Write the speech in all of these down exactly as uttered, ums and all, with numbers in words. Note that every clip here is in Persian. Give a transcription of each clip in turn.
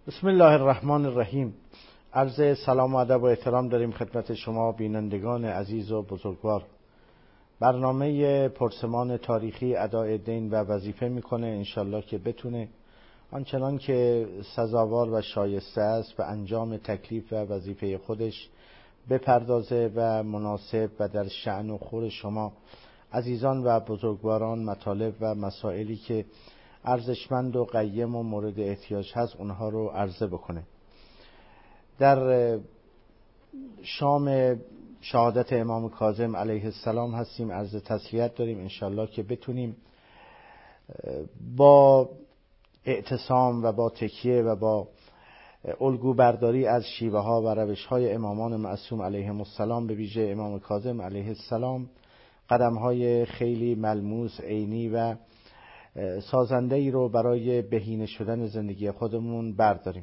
بسم الله الرحمن الرحیم. عرض سلام و ادب و احترام داریم خدمت شما بینندگان عزیز و بزرگوار. برنامه پرسمان تاریخی ادای دین و وظیفه میکنه، انشالله که بتونه آنچنان که سزاوار و شایسته است به انجام تکلیف و وظیفه خودش بپردازه و مناسب و در شأن و خور شما عزیزان و بزرگواران مطالب و مسائلی که ارزشمند و قیم و مورد احتیاج هست اونها رو عرضه بکنه. در شام شهادت امام کاظم علیه السلام هستیم، عرض تسلیت داریم انشالله که بتونیم با اعتصام و با تکیه و با الگو برداری از شیوه ها و روش های امامان معصوم علیهم السلام، به ویژه امام کاظم علیه السلام، قدم های خیلی ملموس، عینی و سازنده ای رو برای بهینه شدن زندگی خودمون برداریم.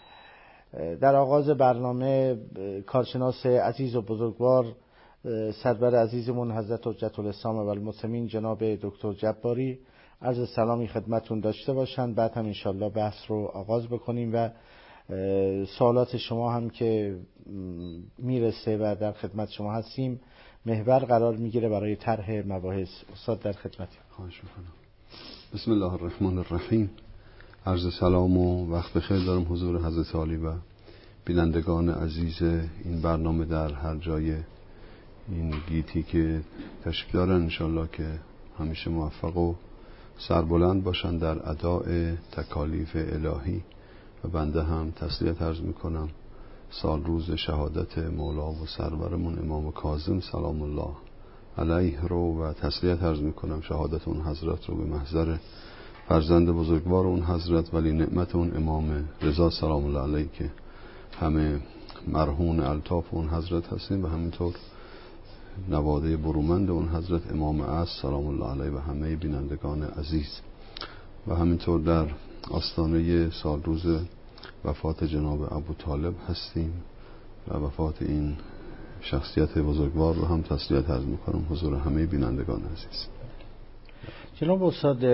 در آغاز برنامه کارشناس عزیز و بزرگوار سرور عزیزمون حضرت حجت الاسلام و المسلمین جناب دکتر جباری عرض سلامی خدمتون داشته باشند، بعد هم انشالله بحث رو آغاز بکنیم و سوالات شما هم که میرسه و در خدمت شما هستیم محور قرار میگیره برای طرح مباحث. استاد در خدمتی. خواهش میکنم. بسم الله الرحمن الرحیم. عرض سلام و وقت بخیر دارم حضور حضرت عالی و بینندگان عزیز این برنامه در هر جای این گیتی که تشریف دارن، انشالله که همیشه موفق و سربلند باشن در اداء تکالیف الهی و بنده هم تسلیت عرض میکنم سال روز شهادت مولا و سرورمون امام کاظم سلام الله علیه رو و تسلیت عرض میکنم شهادت اون حضرت رو به محضر فرزند بزرگوار اون حضرت ولی نعمت اون امام رضا سلام الله علیه که همه مرهون الطاف اون حضرت هستیم و همینطور نواده برومند اون حضرت امام عصر سلام الله علیه و همه بینندگان عزیز. و همینطور در آستانه سال روز وفات جناب ابو طالب هستیم و وفات این شخصیت بزرگوار رو هم تسلیت عرض میکنم حضور همه بینندگان عزیز. جناب استاد،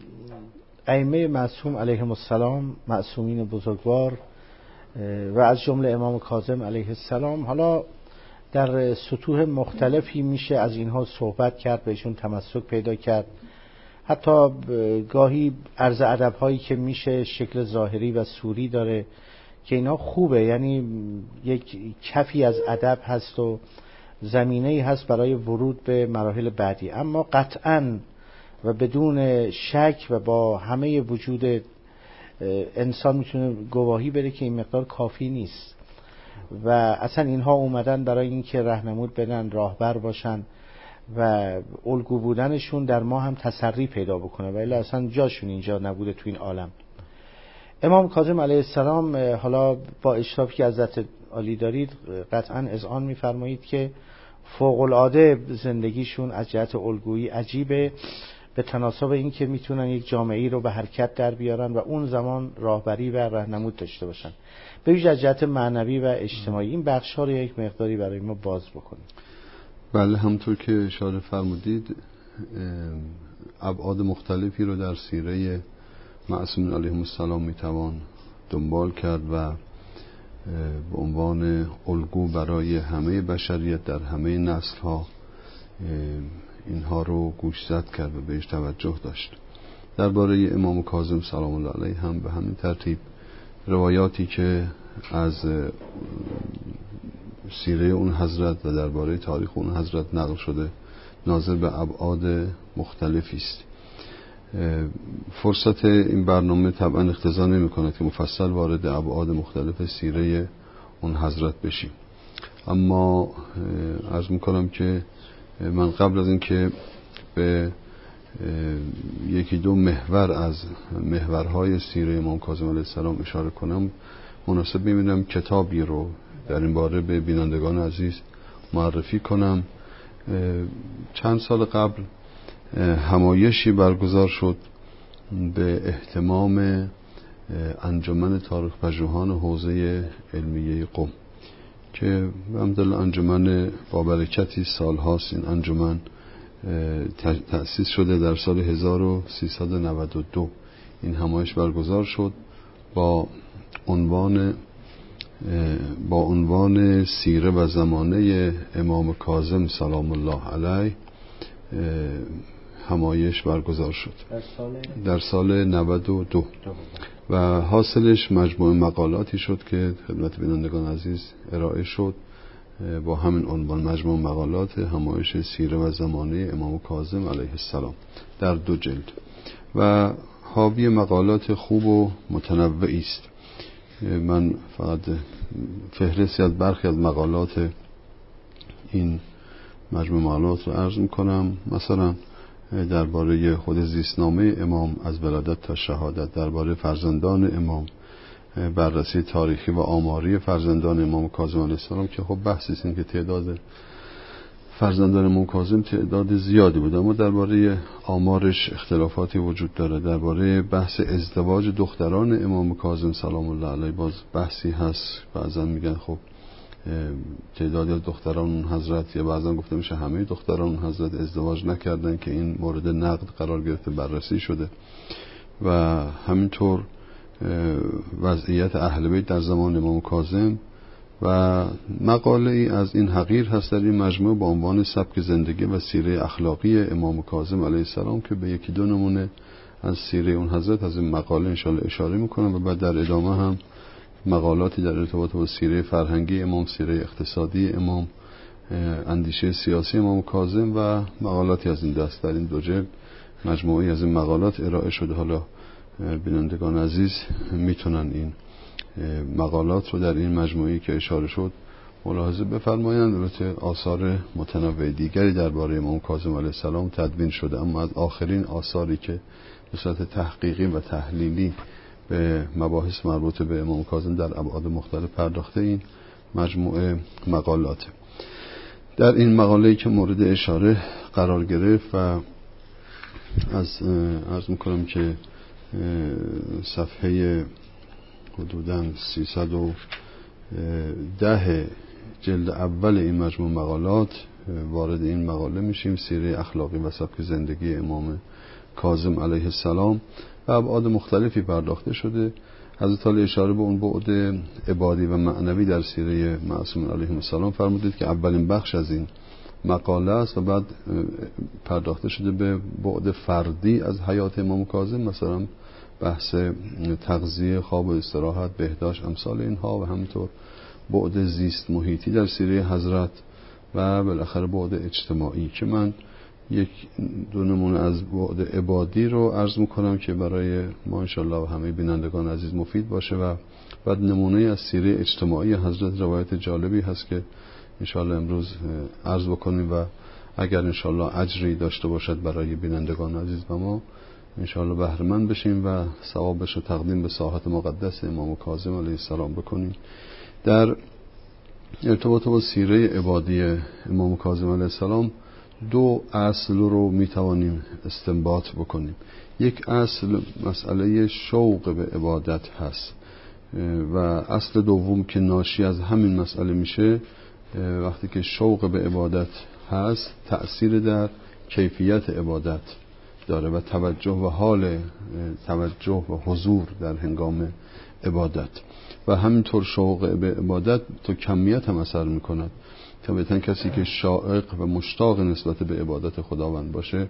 ائمه معصوم علیهم السلام، معصومین بزرگوار و از جمله امام کاظم علیه السلام، حالا در سطوح مختلفی میشه از اینها صحبت کرد، بهشون تمسک پیدا کرد. حتی گاهی عرض ادب هایی که میشه شکل ظاهری و صوری داره که اینا خوبه، یعنی یک کفی از ادب هست و زمینه‌ای هست برای ورود به مراحل بعدی، اما قطعاً و بدون شک و با همه وجود انسان میتونه گواهی بده که این مقدار کافی نیست و اصلا اینها اومدن برای اینکه راهنمود بدن، راهبر باشن و الگو بودنشون در ما هم تسری پیدا بکنه و الا اصلا جاشون اینجا نبوده تو این عالم. امام کاظم علیه السلام، حالا با اشرافی که حضرت عالی دارید قطعا اذعان میفرمایید که فوق العاده زندگیشون از جهت الگویی عجیبه، به تناسب این که میتونن یک جامعه‌ای رو به حرکت در بیارن و اون زمان راهبری و راهنمود داشته باشن، به ویژه از جهت معنوی و اجتماعی. این بخش‌ها رو یک مقداری برای ما باز بکنید. بله، همطور که اشاره فرمودید ابعاد مختلفی رو در سیره معصومین علیهم السلام میتوان دنبال کرد و به عنوان الگو برای همه بشریت در همه نسل ها اینها رو گوشزد کرد و بهش توجه داشت. درباره امام کاظم سلام الله علیه هم به همین ترتیب روایاتی که از سیره اون حضرت و درباره تاریخ اون حضرت نقل شده ناظر به ابعاد مختلفی است. فرصت این برنامه طبعا اقتضا نمی کند که مفصل وارد ابعاد مختلف سیره اون حضرت بشیم، اما عرض میکنم که من قبل از این که به یکی دو محور از محورهای سیره امام کاظم علیه السلام اشاره کنم، مناسب می‌بینم کتابی رو در این باره به بینندگان عزیز معرفی کنم. چند سال قبل همایشی برگزار شد به اهتمام انجمن تاریخ پژوهان حوزه علمیه قم که الحمدلله انجمن با برکتی سال هاست. این انجمن تأسیس شده در سال هزار و سیصد و نود و دو. این همایش برگزار شد با عنوان با عنوان سیره و زمانه امام کاظم سلام الله علیه همایش برگزار شد در سال در سال نود و دو و حاصلش مجموعه مقالاتی شد که خدمت بینندگان عزیز ارائه شد با همین عنوان، مجموعه مقالات همایش سیره و زمانه امام کاظم علیه السلام در دو جلد و حاوی مقالات خوب و متنوعی است. من فقط فهرستی از برخی از مقالات این مجموعه مقالات رو عرض میکنم. مثلا درباره خود زیستنامه امام از ولادت تا شهادت، درباره فرزندان امام، بررسی تاریخی و آماری فرزندان امام کاظم علیه السلام که خب بحثی است که تعداد فرزندان امام کاظم تعداد زیادی بود، اما درباره آمارش اختلافاتی وجود داره. درباره بحث ازدواج دختران امام کاظم سلام الله علیه باز بحثی هست. بعضا میگن خب تعداد دختران اون حضرت، یا بعضا گفته میشه همه دختران اون حضرت ازدواج نکردن که این مورد نقد قرار گرفته، بررسی شده. و همینطور وضعیت اهل بیت در زمان امام کاظم و مقاله ای از این حقیر هست در این مجموعه با عنوان سبک زندگی و سیره اخلاقی امام کاظم علیه السلام که به یکی دو نمونه از سیره اون حضرت از این مقاله انشاءالله اشاره میکنم و بعد در ادامه هم مقالاتی در ارتباط با سیره فرهنگی امام، سیره اقتصادی امام، اندیشه سیاسی امام کاظم و مقالاتی از این دست در این دو جلد مجموعی از این مقالات ارائه شده. حالا بینندگان عزیز میتونن این مقالات رو در این مجموعی که اشاره شد ملاحظه بفرمایند. البته آثار متنوع دیگری درباره امام کاظم علیه السلام تدوین شده، اما از آخرین آثاری که به صورت تحقیقی و تحلیلی به مباحث مربوط به امام کاظم در ابعاد مختلف پرداخته این مجموعه مقالات. در این مقاله‌ای که مورد اشاره قرار گرفت و از عرض میکنم که صفحه حدوداً سیصد و ده جلد اول این مجموعه مقالات وارد این مقاله میشیم. سیره اخلاقی و سبک زندگی امام کاظم علیه السلام و ابعاد مختلفی پرداخته شده. حضرت علی اشاره به اون بعد عبادی و معنوی در سیره معصومین علیهم السلام فرمودید که اولین بخش از این مقاله است و بعد پرداخته شده به بعد فردی از حیات امام کاظم، مثلا بحث تغذیه، خواب و استراحت، بهداشت، امثال اینها، و همینطور بعد زیست محیطی در سیره حضرت و بالاخره بعد اجتماعی که من یک دو نمونه از بعد عبادی رو عرض میکنم که برای ما انشالله و همه بینندگان عزیز مفید باشه. و بعد نمونه از سیره اجتماعی حضرت روایت جالبی هست که انشالله امروز عرض بکنیم و اگر انشالله اجری داشته باشد برای بینندگان عزیز و ما انشالله بهره مند بشیم و ثوابش رو تقدیم به ساحت مقدس امام کاظم علیه السلام بکنیم. در ارتباط با سیره عبادی امام کاظم علیه السلام دو اصل رو میتوانیم استنباط بکنیم. یک اصل مسئله شوق به عبادت هست و اصل دوم که ناشی از همین مسئله میشه، وقتی که شوق به عبادت هست تأثیر در کیفیت عبادت داره و توجه و حال توجه و حضور در هنگام عبادت، و همینطور شوق به عبادت تو کمیت هم اثر میکند. طبعا کسی که شائق و مشتاق نسبت به عبادت خداوند باشه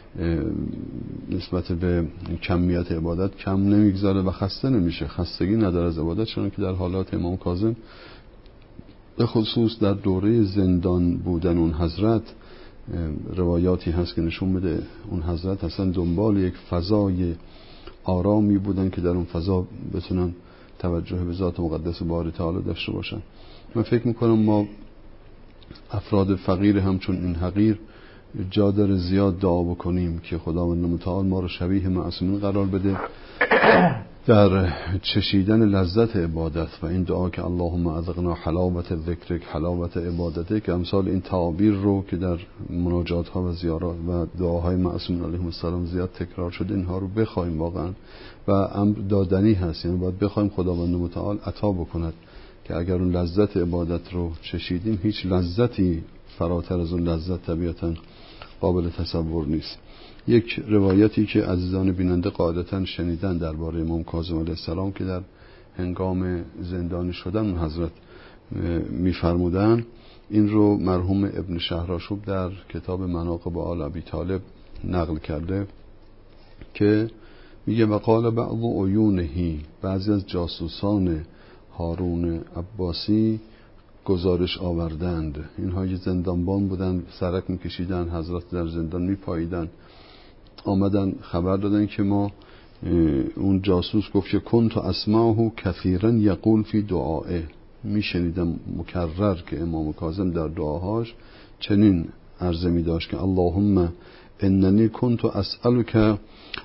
نسبت به کمیت عبادت کم نمیگذاره و خسته نمیشه، خستگی نداره از عبادت، چون که در حالات امام کاظم به خصوص در دوره زندان بودن اون حضرت روایاتی هست که نشون بده اون حضرت اصلا دنبال یک فضای آرامی بودن که در اون فضا بتونن توجه به ذات مقدس باری تعالی داشته باشن. من فکر میکنم ما افراد فقیر همچون این حقیر جا داره زیاد دعا بکنیم که خداوند متعال ما رو شبیه معصومین قرار بده در چشیدن لذت عبادت و این دعا که اللهم اذقنا حلاوت ذکرک حلاوت عبادتک، امثال این تعابیر رو که در مناجات ها و زیارات و دعاهای معصومین علیهم السلام زیاد تکرار شده اینها رو بخوایم واقعا و امر دادنی هست، یعنی باید بخوایم خداوند متعال عطا بکند که اگر اون لذت عبادت رو چشیدیم هیچ لذتی فراتر از اون لذت طبیعتا قابل تصور نیست. یک روایتی که عزیزان بیننده قاعدتا شنیدن درباره امام کاظم علیه السلام که در هنگام زندانی شدن حضرت میفرمودن. این رو مرحوم ابن شهرآشوب در کتاب مناقب آل ابی طالب نقل کرده که میگه وقال بعض عیونهی، بعضی از جاسوسان هارون عباسی گزارش آوردند. اینها یه زندانبان بودن، سرک میکشیدن، حضرت در زندان میپاییدن، آمدن خبر دادن که ما اون جاسوس گفت که کنت اسمعه کثیرا یقول فی دعائه، میشنیدم مکرر که امام کاظم در دعاهاش چنین عرضه می داشت که اللهم اننی کنت اسألک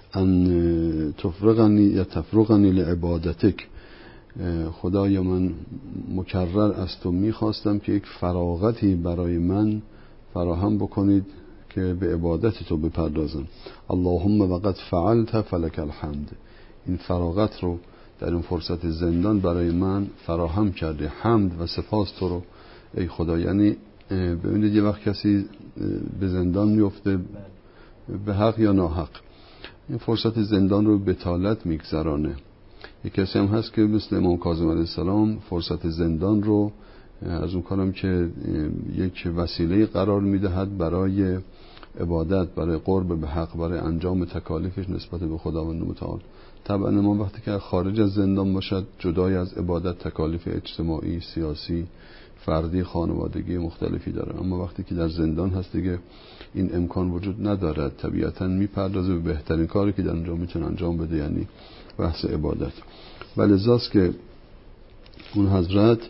ان تفرغنی یا تفرغنی لعبادتک، خدای من مکرر از تو میخواستم که یک فراغتی برای من فراهم بکنید که به عبادت تو بپردازم. اللهم وقد فعلت فلک الحمد، این فراغت رو در این فرصت زندان برای من فراهم کرده، حمد و سپاس تو رو ای خدا. یعنی ببینید یه وقت کسی به زندان میفته به حق یا ناحق، این فرصت زندان رو به بتالت میگذرانه. یک کسی هم هست که مثل امام کاظم علیه السلام فرصت زندان رو از اون کنم که یک وسیله قرار میدهد برای عبادت، برای قرب به حق، برای انجام تکالیفش نسبت به خداوند متعال. طبعا ما وقتی که خارج از زندان باشد، جدای از عبادت تکالیف اجتماعی، سیاسی، فردی، خانوادگی مختلفی داره، اما وقتی که در زندان هست دیگه این امکان وجود ندارد، طبیعتا میپردازه به بهترین کاری که در اونجا میتونه انجام بده، یعنی بحث عبادت. ولی لذاست که اون حضرت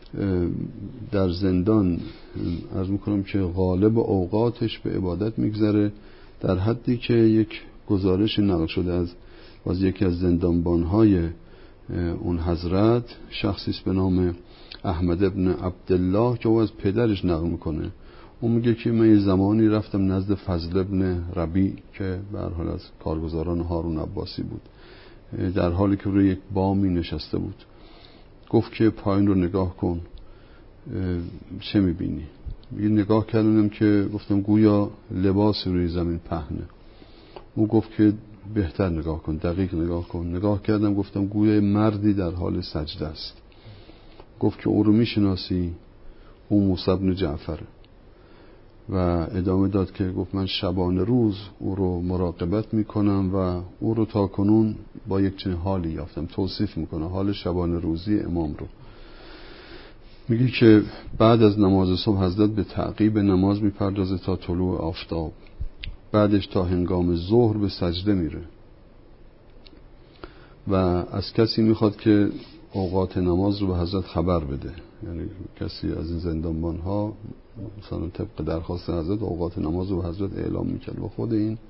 در زندان عرض میکنم که غالب اوقاتش به عبادت میگذره، در حدی که یک گزارش نقل شده از باز یکی از زندانبانهای اون حضرت، شخصی است به نام احمد ابن عبدالله که او از پدرش نقل میکنه. اون میگه که من یه زمانی رفتم نزد فضل ابن ربیع که به هر حال از کارگزاران هارون عباسی بود، در حالی که روی یک بامی نشسته بود. گفت که پایین رو نگاه کن، چه میبینی؟ یه نگاه کردم که گفتم گویا لباس روی زمین پهنه. او گفت که بهتر نگاه کن، دقیق نگاه کن. نگاه کردم گفتم گویا مردی در حال سجده است. گفت که او رو میشناسی؟ او موسی بن جعفره. و ادامه داد که گفت من شبانه روز او رو مراقبت میکنم و او رو تا کنون با یک چنین حالی یافتم. توصیف میکنه حال شبانه روزی امام رو. میگه که بعد از نماز صبح حضرت به تعقیب نماز میپردازه تا طلوع آفتاب، بعدش تا هنگام ظهر به سجده میره و از کسی میخواد که اوقات نماز رو به حضرت خبر بده. یعنی کسی از این زندانبان ها مثلا طبق درخواست حضرت اوقات نماز رو به حضرت اعلام میکرد و خود این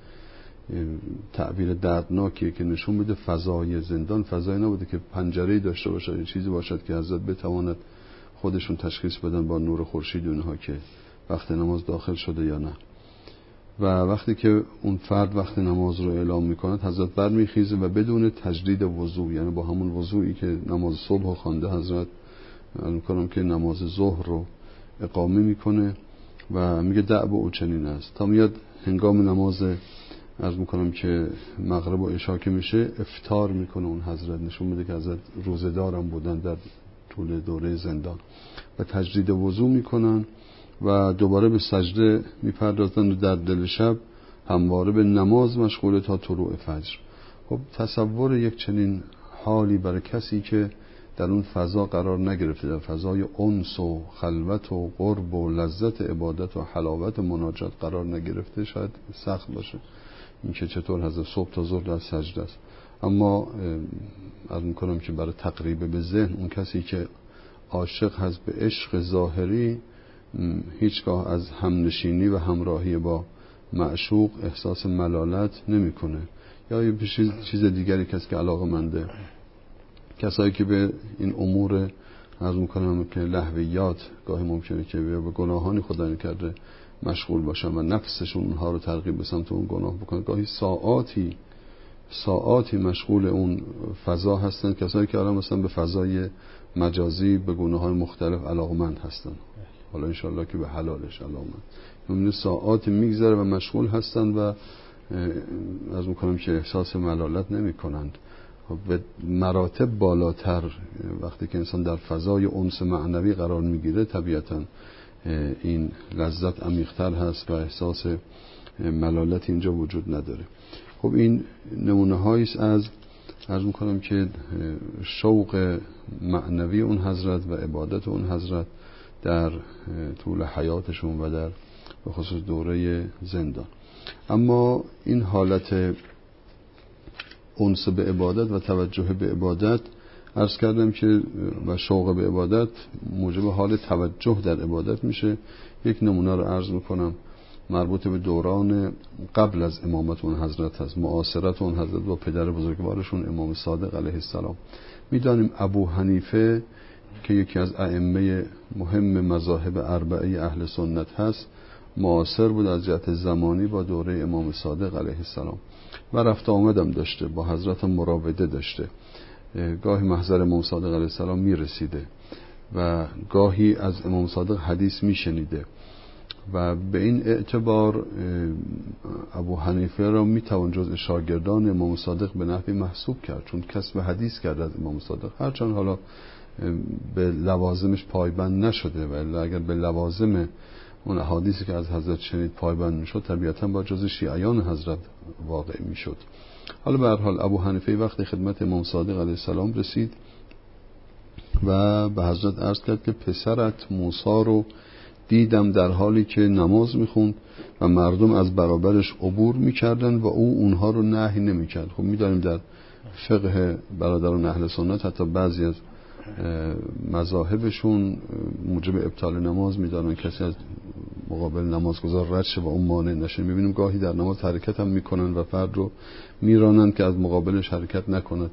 تعبیر دردناکیه که نشون بده فضای زندان فضای نبوده که پنجره‌ای داشته باشه، چیزی باشد که حضرت بتواند خودشون تشخیص بدن با نور خورشید اونها که وقت نماز داخل شده یا نه. و وقتی که اون فرد وقت نماز رو اعلام میکند حضرت برمیخیزه و بدون تجدید وضو، یعنی با همون وضویی که نماز صبح خوانده حضرت میکنم که نماز ظهر رو اقامه میکنه و میگه دعب او چنین است تا میاد هنگام نماز عرض میکنم که مغرب و عشا که میشه افطار میکنه اون حضرت، نشون میده که حضرت روزدارم بودن در طول دوره زندان و تجدید وضو میکنن و دوباره به سجده میپردازن و در دل شب همواره به نماز مشغول تا طلوع فجر. خب تصور یک چنین حالی برای کسی که در اون فضا قرار نگرفته، در فضای انس و خلوت و قرب و لذت عبادت و حلاوت مناجات قرار نگرفته، شاید سخت باشه این که چطور حضرت صبح تا ظهر در سجده است. اما عرض میکنم که برای تقریب به ذهن اون کسی که عاشق هست به عشق ظاهری هیچگاه از همنشینی و همراهی با معشوق احساس ملالت نمیکنه، یا یه چیز دیگری کسی که علاقه‌منده. کسایی که به این امور عرض میکنم که لهویات گاهی ممکنه که به گناهانی خدا نکرده مشغول باشن و نفسشون اونها رو ترغیب به سمت اون گناه بکنن، گاهی ساعاتی ساعاتی مشغول اون فضا هستن. کسایی که الان مثلا به فضای مجازی به گناه‌های مختلف علاقمند هستن، حالا انشالله که به حلالش علاقمند، یعنی ساعات میگذره و مشغول هستن و از میکنم که احساس ملالت نمی کنند. به مراتب بالاتر وقتی که انسان در فضای انس معنوی قرار میگیره طبیعتاً این لذت عمیق‌تر هست و احساس ملالت اینجا وجود نداره. خب این نمونه هایی است از عرض میکنم که شوق معنوی اون حضرت و عبادت اون حضرت در طول حیاتشون و در به خصوص دوره زندان. اما این حالت انس به عبادت و توجه به عبادت عرض کردم که و شوق به عبادت موجب حال توجه در عبادت میشه. یک نمونه رو عرض میکنم مربوط به دوران قبل از امامت اون حضرت هست، معاصرت اون حضرت با پدر بزرگوارشون امام صادق علیه السلام. میدانیم ابو حنیفه که یکی از ائمه مهم مذاهب اربعه اهل سنت هست معاصر بود از جهت زمانی با دوره امام صادق علیه السلام و رفت آمدم داشته، با حضرت مراوده داشته، گاهی محضر امام صادق علیه السلام میرسیده و گاهی از امام صادق حدیث میشنیده و به این اعتبار ابو حنیفه را میتوان جزء شاگردان امام صادق به نحوی محسوب کرد، چون کسب حدیث کرد از امام صادق، هرچند حالا به لوازمش پایبند نشده ولی اگر به لوازم اون احادیثی که از حضرت شنید پایبند میشد طبیعتاً با جزء شیعیان حضرت واقع میشد. حالا به هر حال ابو حنیفه وقتی خدمت امام صادق علیه السلام رسید و به حضرت عرض کرد که پسرت موسی رو دیدم در حالی که نماز میخوند و مردم از برابرش عبور میکردن و او اونها رو نهی نمیکرد. خب میدانیم در فقه برادران اهل سنت حتی بعضی از مذاهبشون موجب ابطال نماز میدانن کسی از مقابل نمازگزار رد شه و اون مانع نشه. میبینیم گاهی در نماز حرکت هم میکنن و فرد رو میرانن که از مقابلش حرکت نکند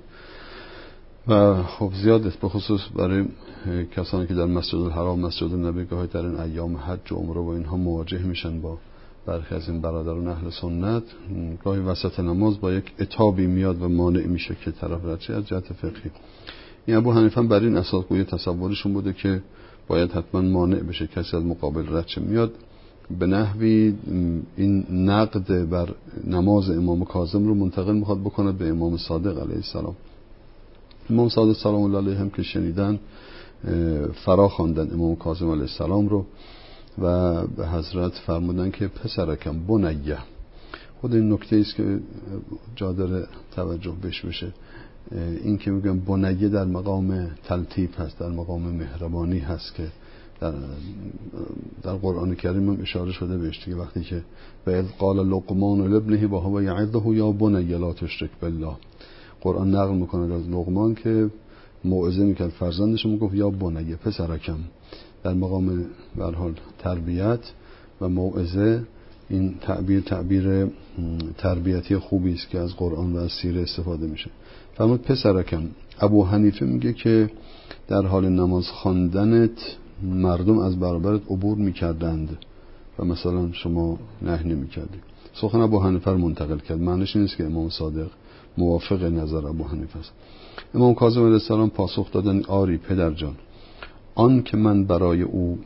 و خب زیاد است، به خصوص برای کسانی که در مسجد الحرام مسجد النبی گاهی در این ایام حج و عمره و اینها مواجه میشن با برخی از این برادران اهل سنت، گاهی وسط نماز با یک عتابی میاد و مانع میشه که طرف رد شه از جهت فقهی. این ابو حنیفه بر این اساس گویا تصورشون بوده که باید حتما مانع بشه کسی از مقابل رد شه. میاد به نحوی این نقد بر نماز امام کاظم رو منتقل میخواد بکنه به امام صادق علیه السلام. امام صادق سلام الله علیه هم که شنیدن فرا خواندن امام کاظم علیه السلام رو و به حضرت فرمودن که پسرکم بنیه. خود این نکته است که جا داره توجه بش بشه، این که میگم بنیه در مقام تلطیف هست، در مقام مهربانی هست که در, در قرآن کریم هم اشاره شده بهش دیگه، وقتی که و اذ قال لقمان لابنه و هو یعظه یا بنی لا تشرک بالله، قرآن نقل میکنه از لقمان که موعظه میکرد فرزندش، میگفت یا بنی پسرکم، در مقام به هر حال تربیت و موعظه. این تعبیر تعبیر تربیتی خوبی است که از قرآن و از سیره استفاده میشه. فرمود پسرکم. ابو حنیفه میگه که در حال نماز خواندنت مردم از برابرت عبور میکردند و مثلا شما نهی نمیکردی. سخن ابو حنیفه رو منتقل کرد، معنیش نیست که امام صادق موافق نظر ابو حنیفه است. امام کاظم علیه السلام پاسخ دادن آری پدر جان، آن که من برای او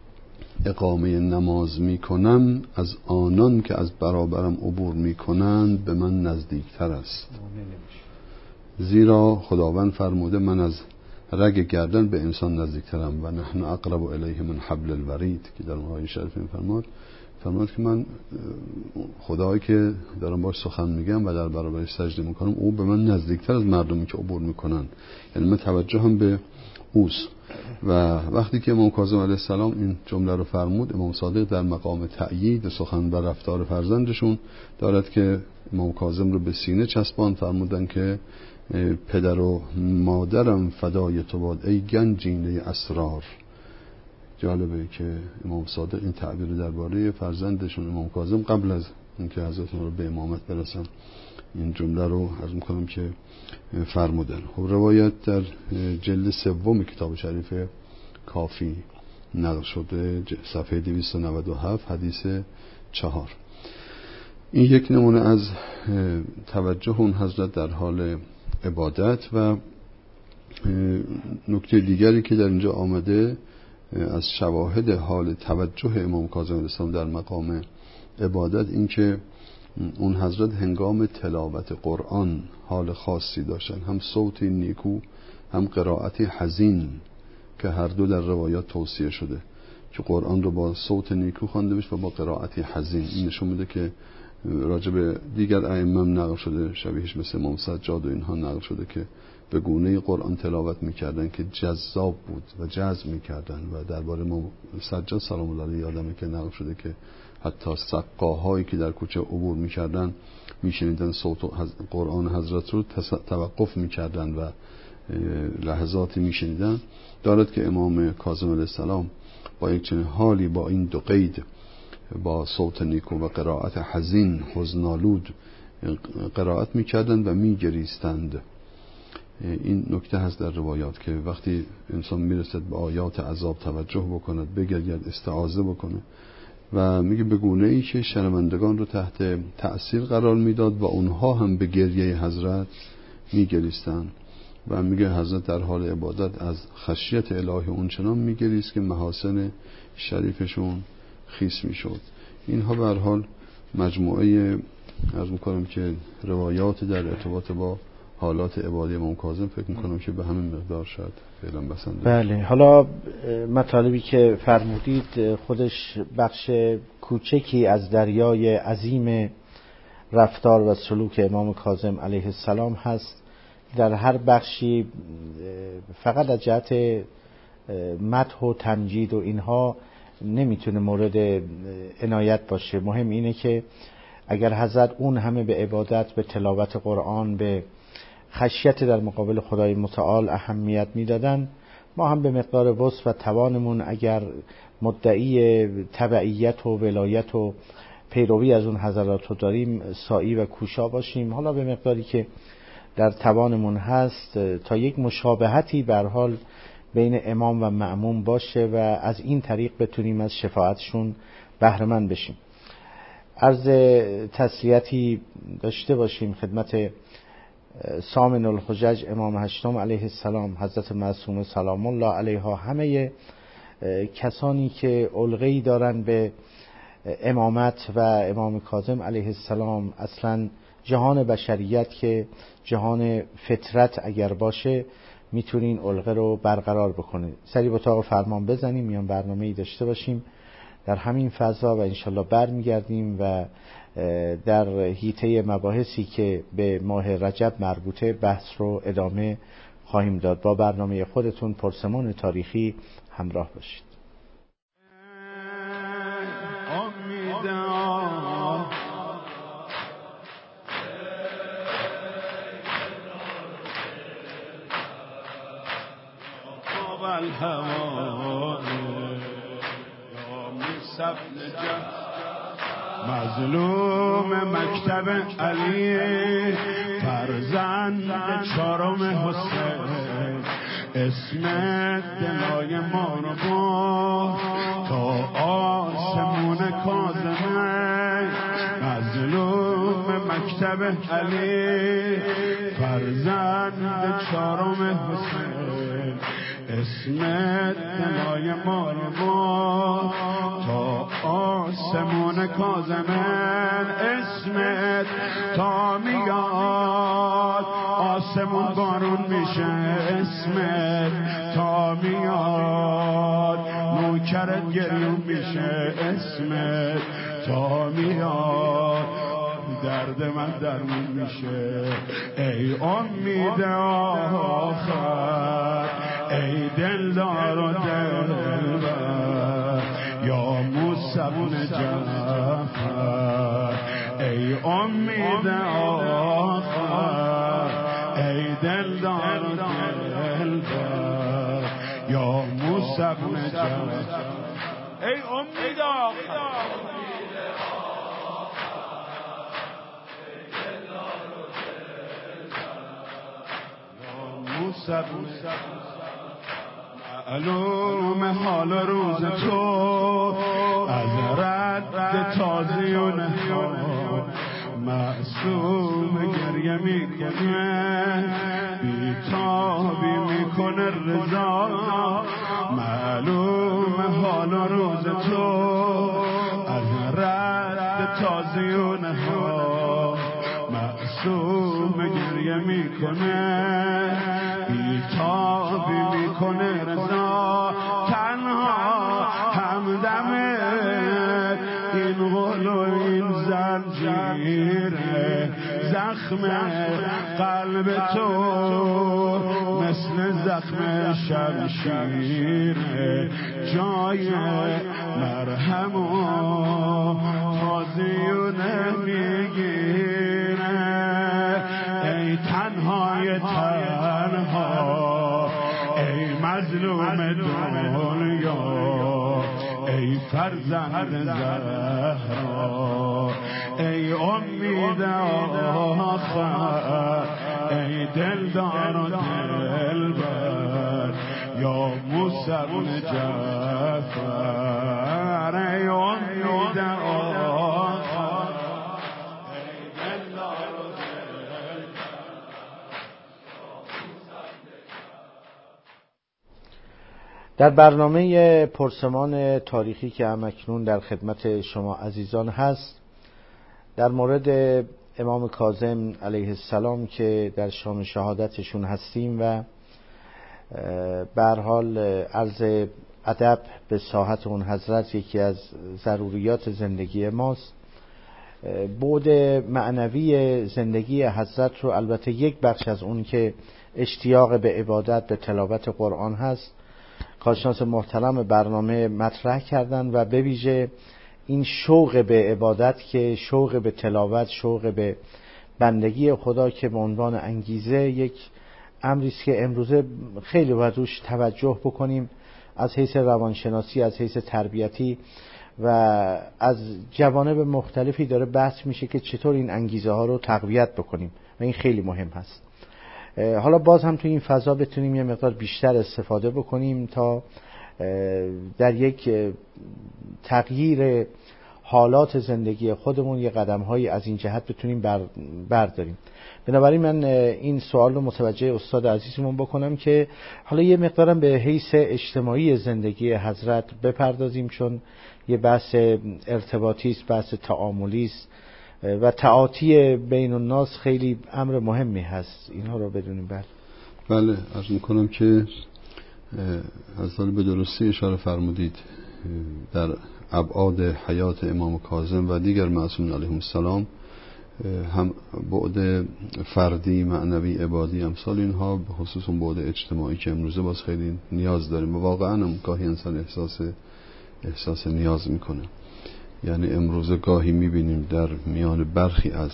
اقامه نماز میکنم از آنان که از برابرم عبور میکنند به من نزدیکتر است، زیرا خداوند فرموده من از رگ گردن به انسان نزدیکترم و نحن اقرب الیه من حبل الورید که در آیه شریف میفرماد فرمود که من خدایی که دارم باش سخن میگم و در برابرش سجده میکنم او به من نزدیکتر از مردمی که عبور میکنن، یعنی من توجه هم به اوست. و وقتی که امام کاظم علیه السلام این جمله رو فرمود، امام صادق در مقام تأیید سخن و رفتار فرزندشون دارد که امام کاظم رو به سینه چسبان، فرمودن که پدر و مادرم فدای تو باد ای گنجینه اسرار. جالبه که امام صادق این تعبیر درباره فرزندشون امام کاظم قبل از اینکه حضرت رو به امامت برسن این جمله رو عرض میکنم که فرمودن. خب روایت در جلد سوم کتاب شریف کافی نقل شده، صفحه دویست و نود و هفت حدیث چهار. این یک نمونه از توجه اون حضرت در حال عبادت. و نکته دیگری که در اینجا آمده از شواهد حال توجه امام کاظم علیه السلام در مقام عبادت این که اون حضرت هنگام تلاوت قرآن حال خاصی داشتن، هم صوتی نیکو هم قرائتی حزین که هر دو در روایات توصیه شده که قرآن رو با صوت نیکو خوانده بشه و با قرائتی حزین. این نشون میده که راجع به دیگر ائمه نقل شده، شبیهش مثل امام سجاد و اینها نقل شده که به گونه قرآن تلاوت میکردن که جذاب بود و جذب میکردن. و درباره امام سجاد سلام الله علیه یادمه که نقل شده که حتی سقاهایی که در کوچه عبور میکردن میشنیدن صوت قرآن حضرت رو توقف میکردن و لحظاتی میشنیدن. دارد که امام کاظم علیه السلام با یک چنین حالی، با این دو قید، با صوت نیکو و قرائت حزین حزنالود قرائت میکردن و میگریستند. این نکته هست در روایات که وقتی انسان میرسد به آیات عذاب توجه بکند، بگرید، استعاذه بکنه و میگه به گونه ای که شنوندگان رو تحت تأثیر قرار میداد و اونها هم به گریه حضرت میگریستند. و میگه حضرت در حال عبادت از خشیت الهی اونچنان میگریست که محاسن شریفشون خیس میشد. اینها به هر حال مجموعه عرض میکنم که روایات در ارتباط با حالات عبادی امام کاظم فکر میکنم که به همین مقدار شاید فعلا بسنده. بله، حالا مطالبی که فرمودید خودش بخش کوچکی از دریای عظیم رفتار و سلوک امام کاظم علیه السلام هست. در هر بخشی فقط از جهت مدح و تمجید و اینها نمیتونه مورد عنایت باشه. مهم اینه که اگر حضرت اون همه به عبادت، به تلاوت قرآن، به خشیت در مقابل خدای متعال اهمیت میدادن، ما هم به مقدار وسع و توانمون اگر مدعی تبعیت و ولایت و پیروی از اون حضرات رو داریم سعی و کوشا باشیم. حالا به مقداری که در توانمون هست تا یک مشابهتی به هر حال بین امام و مأموم باشه و از این طریق بتونیم از شفاعتشون بهره مند بشیم. عرض تسلیتی داشته باشیم خدمت سامن الحجج امام هشتم علیه السلام، حضرت معصومه سلام الله علیها، همه کسانی که علقه‌ای دارن به امامت و امام کاظم علیه السلام. اصلا جهان بشریت که جهان فطرت اگر باشه میتونین علقه رو برقرار بکنه. سری با تاق فرمان بزنیم، میان برنامه‌ای داشته باشیم در همین فضا و انشالله بر میگردیم و در حیطه مباحثی که به ماه رجب مربوطه بحث رو ادامه خواهیم داد. با برنامه خودتون پرسمان تاریخی همراه باشید. مظلوم مکتب علی، فرزند چهارم حسین، اسمت دلای ما رو با تا آسمون کاظمه. مظلوم مکتب علی، فرزند چهارم حسین، اسمت دلای ما رو با تا آسمون کاظمن. اسمت تا میاد آسمون بارون میشه، اسمت تا میاد نوکرت گریون میشه، اسمت تا میاد درد من درمون میشه. ای امید آخر، ای دلدار و دلبر، یا موسی بن جعفر. ای امید آخر، ای دلدار و دلبر، یا موسی بن جعفر. ای امید آخر، موسی بن معلوم حال روز تو از رد تازیون ها، معصوم گریه میکنه، بیتابی میکنه رضا. معلوم حال روز تو از رد تازیون ها، معصوم گریه میکنه بیتابی میکنه رضا تنها همدم این غل و این زنجیره زخم قلب تو مثل زخم شمشیره جای مرهم و تازیونه میگیره ای تنهای تنها ای مظلوم دنیا ای فرزند زهرا ای امید آخر ای دلدار و دلبر یا موسی بن جعفر ای امید آخر ای دلدار و دلبر. در برنامه پرسمان تاریخی که همکنون در خدمت شما عزیزان هست در مورد امام کاظم علیه السلام که در شام شهادتشون هستیم و به هر حال عرض ادب به ساحت اون حضرت یکی از ضروریات زندگی ماست. بعد معنوی زندگی حضرت رو البته یک بخش از اون که اشتیاق به عبادت به تلاوت قرآن هست کارشناس محترم برنامه مطرح کردن و به ویژه این شوق به عبادت که شوق به تلاوت شوق به بندگی خدا که به عنوان انگیزه یک امری است که امروزه خیلی باید روش توجه بکنیم از حیث روانشناسی از حیث تربیتی و از جوانب مختلفی داره بحث میشه که چطور این انگیزه ها رو تقویت بکنیم و این خیلی مهم هست. حالا باز هم تو این فضا بتونیم یه مقدار بیشتر استفاده بکنیم تا در یک تغییر حالات زندگی خودمون یه قدم‌هایی از این جهت بتونیم بر برداریم. بنابراین من این سوال رو متوجه استاد عزیزمون بکنم که حالا یه مقدارم به حیث اجتماعی زندگی حضرت بپردازیم چون یه بحث ارتباطی است بحث تعاملی است و تعاطی بین الناس خیلی امر مهمی هست اینها رو بدونیم. بله بله عرض میکنم که حضرت به درستی اشاره فرمودید در ابعاد حیات امام کاظم و دیگر معصومین علیهم السلام هم بعد فردی معنوی عبادی امثال اینها به خصوص اون بعد اجتماعی که امروزه باز خیلی نیاز داریم و واقعا هم گاهی انسان احساس احساس نیاز میکنه. یعنی امروزه گاهی میبینیم در میان برخی از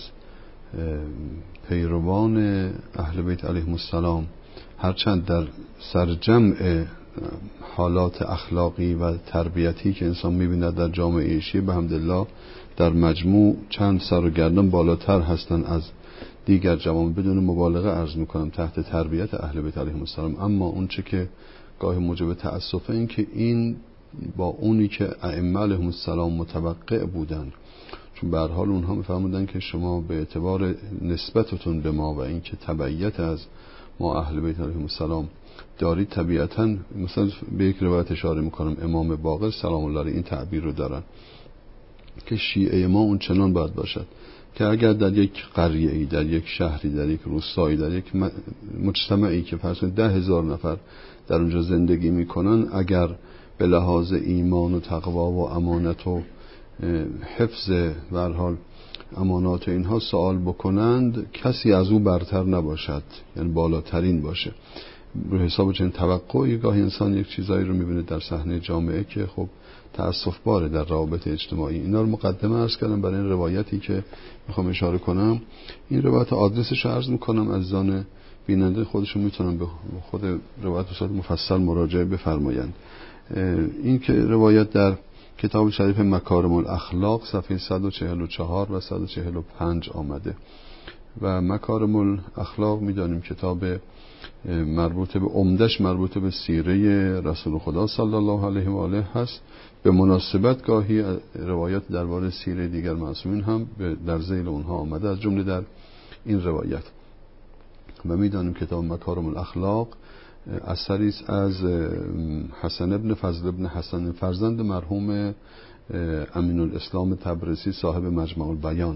پیروان اهل بیت علیهم السلام هرچند در سرجمع حالات اخلاقی و تربیتی که انسان میبیند در جامعه ایشی به حمدالله در مجموع چند سر و گردن بالاتر هستن از دیگر جوامع بدون مبالغه عرض میکنم تحت تربیت اهل بیت علیهم السلام. اما اون چه که گاهی موجب تأسفه این که این با اونی که ائمه علیهم السلام متوقع بودن چون به هر حال اونها میفهمودن که شما به اعتبار نسبتتون به ما و این که تبعیت از ما اهل بیت علیهم السلام دارید طبیعتاً مثلا به یک روایت اشاره میکنم امام باقر سلام الله علیه این تعبیر رو دارن که شیعه ما اون چنان باید باشد که اگر در یک قریه‌ای در یک شهری در یک روستایی در یک مجتمعی که فرض کنید ده هزار نفر در اونجا زندگی میکنن اگر به لحاظ ایمان و تقوا و امانت و حفظ به هر حال امانات اینها سوال بکنند کسی از او برتر نباشد یعنی بالاترین باشه رو حساب چنین توقعی گاهی انسان یک چیزایی رو میبینه در صحنه جامعه که خب تأسف باره در روابط اجتماعی. اینا رو مقدمه عرض کردم برای این روایتی که میخوام اشاره کنم. این روایت آدرسش رو عرض میکنم عزیزان بیننده خودشون میتونن به خود روایت بسیار مفصل مراجعه بفرمایند. این که روایت در کتاب شریف مکارم الاخلاق صفحه صد و چهل و چهار و صد و چهل و پنج آمده و مکارم الاخلاق میدانیم کتاب مربوط به عمدش مربوط به سیره رسول خدا صلی الله علیه و آله هست. به مناسبت گاهی روایات درباره سیره دیگر معصومین هم در ذیل اونها آمده از جمله در این روایت و میدانیم کتاب مکارم الاخلاق اثری است از حسن ابن فضل ابن حسن فرزند مرحوم امین الاسلام تبریزی صاحب مجمع البیان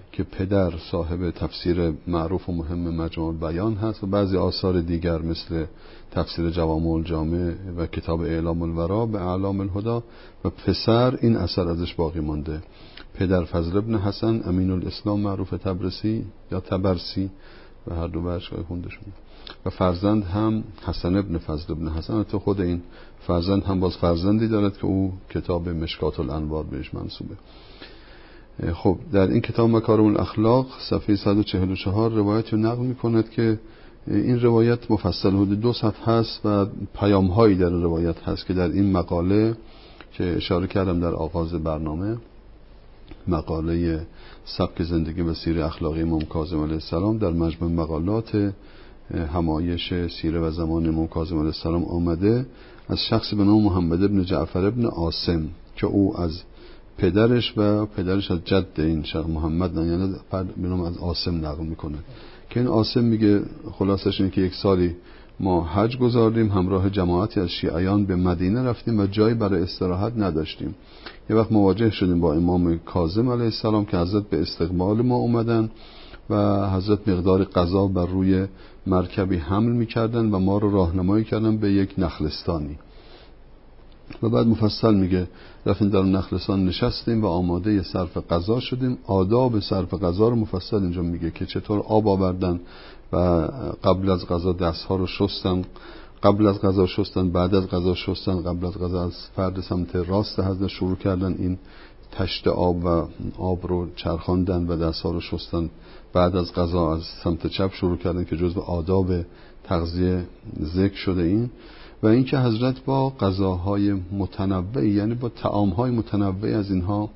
که پدر صاحب تفسیر معروف و مهم مجموع البیان هست و بعضی آثار دیگر مثل تفسیر جوامع الجامع و کتاب اعلام الورا به اعلام الهدا، و پسر این اثر ازش باقی مانده. پدر فضل ابن حسن امین الاسلام معروف تبرسی یا تبرسی و هر دو برشگاه خوندشون، و فرزند هم حسن ابن فضل ابن حسن. تو خود این فرزند هم باز فرزندی دارد که او کتاب مشکات الانوار بهش منسوبه. خب در این کتاب مکارم الاخلاق صفحه صد و چهل و چهار روایت رو نقل می‌کند که این روایت مفصل حدود دو صفحه هست و پیام‌هایی در روایت هست که در این مقاله که اشاره کردم در آغاز برنامه، مقاله سبک زندگی و سیره اخلاقی امام کاظم علیه السلام در مجموع مقالات همایش سیره و زمان امام کاظم علیه السلام آمده، از شخص به نام محمد بن جعفر بن عاصم که او از پدرش و پدرش از جد این شخص محمد، یعنی به نام از عاصم نقل میکنه که این عاصم میگه خلاصش اینه که یک سالی ما حج گذاردیم، همراه جماعتی از شیعیان به مدینه رفتیم و جایی برای استراحت نداشتیم. یه وقت مواجه شدیم با امام کاظم علیه السلام که حضرت به استقبال ما اومدن و حضرت مقدار غذا بر روی مرکبی حمل میکردن و ما رو راهنمایی کردن به یک نخلستانی، و بعد مفصل میگه رفتیم در نخلستان نشستیم و آماده صرف غذا شدیم. آداب صرف غذا رو مفصل اینجا میگه که چطور آب آوردن و قبل از غذا دستها رو شستن، قبل از غذا شستن، بعد از غذا شستن، قبل از غذا از فرد سمت راست حضرت شروع کردن این تشت آب و آب رو چرخاندن و دستها رو شستن، بعد از غذا از سمت چپ شروع کردن که جزو آداب تغذیه ذکر شده این، و اینکه حضرت با غذاهای متنوعی یعنی با طعامهای متنوعی از اینها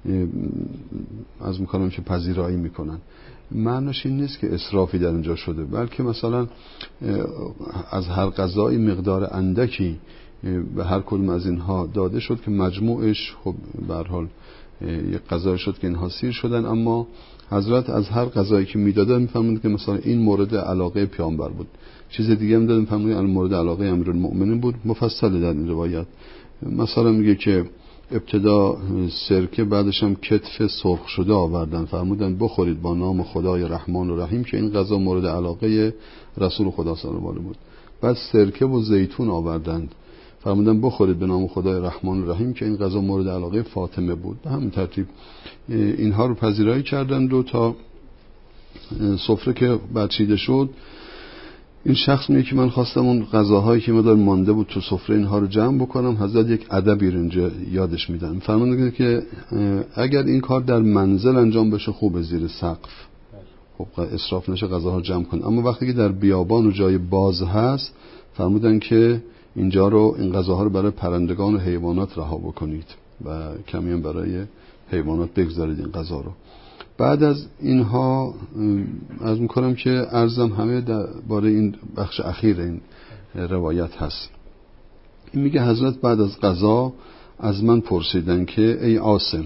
از میکنم که پذیرایی میکنن. معنیش این نیست که اسرافی در اینجا شده، بلکه مثلا از هر غذایی مقدار اندکی به هر کدوم از اینها داده شد که مجموعش خب به هر حال یک غذا شد که اینها سیر شدن، اما حضرت از هر غذایی که میدادن میفهموند که مثلا این مورد علاقه پیامبر بود، چیز دیگه هم دادن میفهموند این مورد علاقه امیرالمؤمنین بود. مفصل در این روایت مثلا میگه که ابتدا سرکه بعدش هم کتف سرخ شده آوردن، فرمودن بخورید با نام خدای رحمان و رحیم که این غذا مورد علاقه رسول خدا صلی الله علیه و بود. بعد سرکه و زیتون آوردند، فرمودن بخورید به نام خدای رحمان و رحیم که این غذا مورد علاقه فاطمه بود. به همین ترتیب اینها رو پذیرایی کردن. دو تا سفره که برچیده شد، این شخص میگه که من خواستم اون غذاهایی که مدار مانده بود تو سفره اینها رو جمع بکنم. حضرت یک ادبی رو اینجا یادش میدن، فرمودن که اگر این کار در منزل انجام بشه خوبه، زیر سقف خب اسراف نشه غذاها جمع کن، اما وقتی که در بیابان و جای باز هست فرمودن که اینجا رو این غذاها رو برای پرندگان و حیوانات رها بکنید و کمی هم برای حیوانات بگذارید این غذا رو. بعد از اینها عرض میکنم که عرضم همه درباره این بخش اخیر این روایت هست. این میگه حضرت بعد از غذا از من پرسیدن که ای عاصم،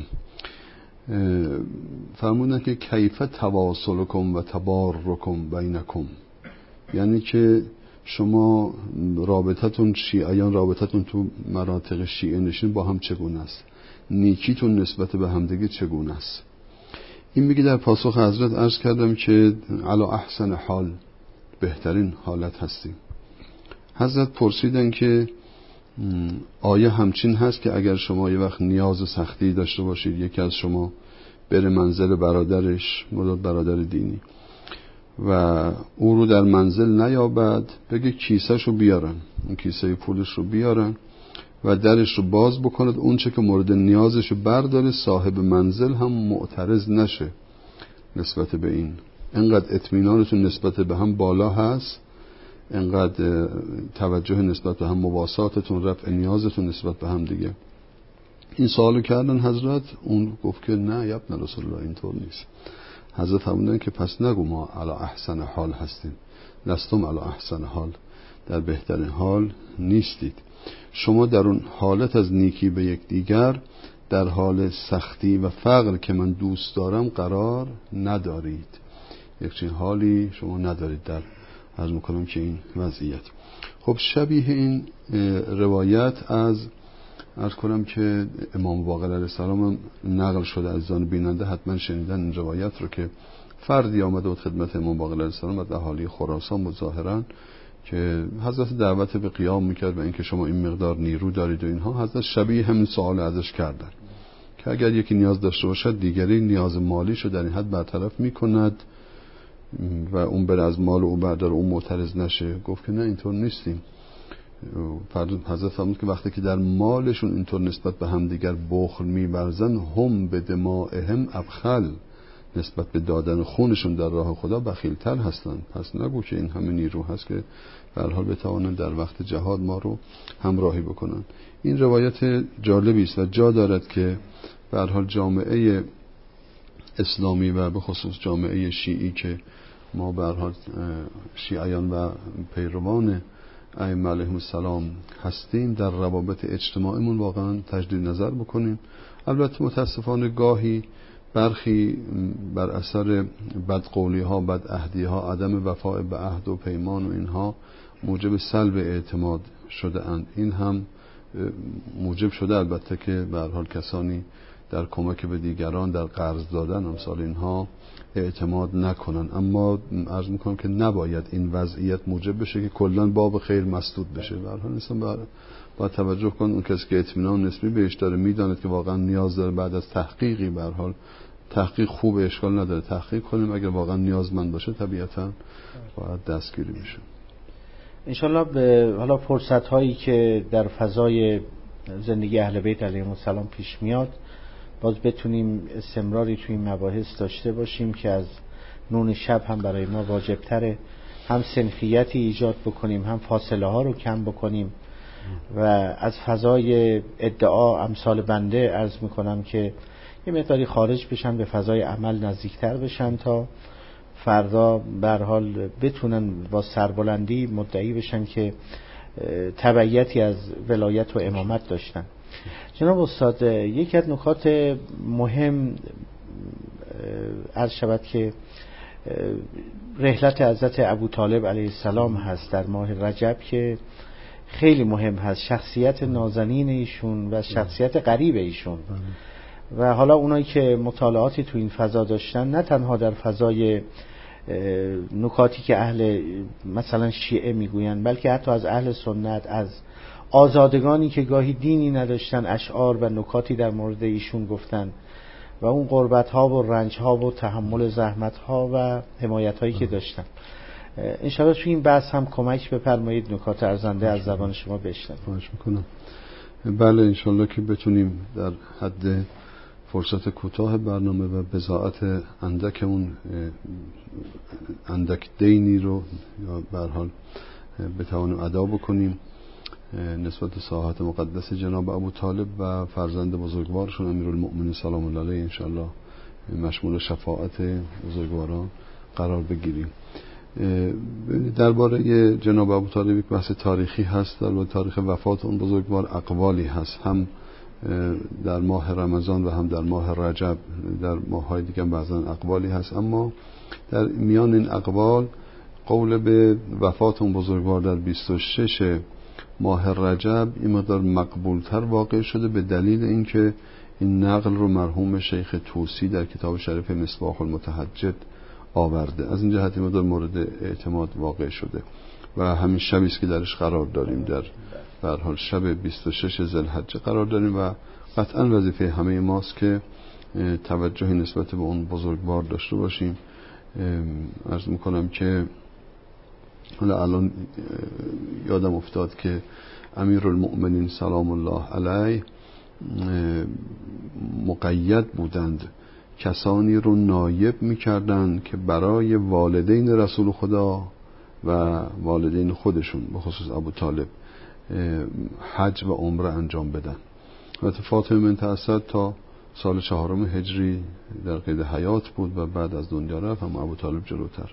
فرمودن که کیف تواصلکم و تبارکم بینکم، یعنی که شما رابطتون شیعیان رابطتون تو مناطق شیعه نشین با هم چگونه است، نیکیتون نسبت به همدیگه چگونه است. این میگه در پاسخ حضرت عرض کردم که علی احسن حال، بهترین حالت هستیم. حضرت پرسیدن که آیا همچین هست که اگر شما یه وقت نیاز سختی داشته باشید یکی از شما بره منزل برادرش، مراد برادر دینی، و او رو در منزل نیابد، بگه کیسه شو بیارن، اون کیسه پولش رو بیارن و درش رو باز بکند، اون چه که مورد نیازش رو برداره، صاحب منزل هم معترض نشه نسبت به این. انقدر اطمینانتون نسبت به هم بالا هست، انقدر توجه نسبت به هم، مواساتتون، رفع نیازتون نسبت به هم دیگه. این سوالو کردن حضرت، اون گفت که نه یا ابن رسول الله اینطور نیست. حضرت فرمودن که پس نگو ما علی احسن حال هستیم، لستم علی احسن حال، در بهترین حال نیستید. شما در اون حالت از نیکی به یک دیگر در حال سختی و فقر که من دوست دارم قرار ندارید. یک چنین حالی شما ندارید در عرض میکنم که این وضعیت. خب شبیه این روایت از عرض کنم که امام باقر علیه السلام هم نقل شده از زان بیننده حتما شنیدن این روایت رو که فردی آمده بود خدمت امام باقر علیه السلام از اهالی خراسان بود ظاهرا که حضرت دعوت به قیام میکرد و اینکه شما این مقدار نیرو دارید و اینها. حضرت شبیه همین سوال ازش کردن که اگر یکی نیاز داشته باشد دیگری نیاز مالیش رو در این حد برطرف میکند و اون بر از مال او بردار اون معترض نشه. گفت که نه اینطور نیستیم. حضرت فرمود که وقتی که در مالشون اینطور نسبت به همدیگر بخل می‌ورزن هم به دمائهم ابخل، نسبت به دادن خونشون در راه خدا بخیل‌تر هستن. پس نگو که این همه نیرو هست که به هر حال بتوانن در وقت جهاد ما رو همراهی بکنن. این روایت جالبی است و جا دارد که به هر حال جامعه اسلامی و به خصوص جامعه شیعی که ما به هر حال شیعیان و پیروان ائمه علیهم السلام هستیم در روابط اجتماعیمون واقعا تجدید نظر بکنیم. البته متاسفانه گاهی برخی بر اثر بدقولی ها، بدعهدی ها، عدم وفای به عهد و پیمان و اینها موجب سلب اعتماد شده اند. این هم موجب شده البته که به هر حال کسانی در کمک به دیگران، در قرض دادن امثال اینها اعتماد نکنن. اما عرض میکنم که نباید این وضعیت موجب بشه که کلا باب خیر مسدود بشه. به هر حال انسان باید توجه کن اون کسی که اطمینان نسبی بهش داره، میداند که واقعا نیاز داره بعد از تحقیقی، به هر حال تحقیق خوب، اشکال نداره تحقیق کنیم، اگر واقعا نیازمند باشه طبیعتا باید دستگیری بشه. انشالله به حالا فرصت هایی که در فضای زندگی اهل بیت علیهم السلام پیش میاد باز بتونیم استمراری توی این مباحث داشته باشیم که از نون شب هم برای ما واجب تره، هم سنخیتی ایجاد بکنیم، هم فاصله ها رو کم بکنیم و از فضای ادعا امثال بنده عرض میکنم که یه مقداری خارج بشن، به فضای عمل نزدیکتر بشن تا فردا به هر حال بتونن با سربلندی مدعی بشن که تبعیتی از ولایت و امامت داشتن. جناب استاد، یکی از نکات مهم عرض شود که رحلت حضرت ابوطالب علیه السلام هست در ماه رجب که خیلی مهم هست، شخصیت نازنین ایشون و شخصیت غریب ایشون و حالا اونایی که مطالعاتی تو این فضا داشتن نه تنها در فضای نکاتی که اهل مثلا شیعه میگوین بلکه حتی از اهل سنت، از آزادگانی که گاهی دینی نداشتن اشعار و نکاتی در مورد ایشون گفتن و اون قربت ها و رنج ها و تحمل زحمت ها و حمایت هایی که داشتن. انشاءالله توی این بحث هم کمک بفرمایید، نکات ارزنده از زبان شما بشنویم. خواهش میکنم. بله انشاءالله که بتونیم در حد فرصت کوتاه برنامه و بضاعت اندک اون اندک دینی رو یا به هر حال بتوانیم ادا بکنیم نسبت به ساحت مقدس جناب ابوطالب و فرزند بزرگوارشون امیرالمؤمنین سلام الله علیه انشاءالله مشمول شفاعت بزرگواران قرار بگیریم. درباره جناب ابوطالب یک بحث تاریخی هست، در تاریخ وفات اون بزرگوار اقوالی هست، هم در ماه رمضان و هم در ماه رجب، در ماه‌های دیگه بعضا اقوالی هست. اما در میان این اقوال قول به وفات اون بزرگوار در بیست و شش ماه رجب این مقدار مقبولتر واقع شده به دلیل اینکه این نقل رو مرحوم شیخ طوسی در کتاب شریف مصباح المتهجد آورده. از این جهت این مقدار مورد اعتماد واقع شده و همین شبی است که درش قرار داریم، در به هر حال شب بیست و شش ذوالحجه قرار داریم و قطعا وظیفه همه ماست که توجهی نسبت به اون بزرگوار داشته باشیم. عرض میکنم که حالا الان یادم افتاد که امیرالمؤمنین سلام الله علیه مقید بودند، کسانی رو نایب میکردند که برای والدین رسول خدا و والدین خودشون به خصوص ابوطالب حج و عمره انجام بدن. البته فاطمه بنت اسد تا سال چهارم هجری در قید حیات بود و بعد از دنیا رفت، هم ابوطالب جلوتر.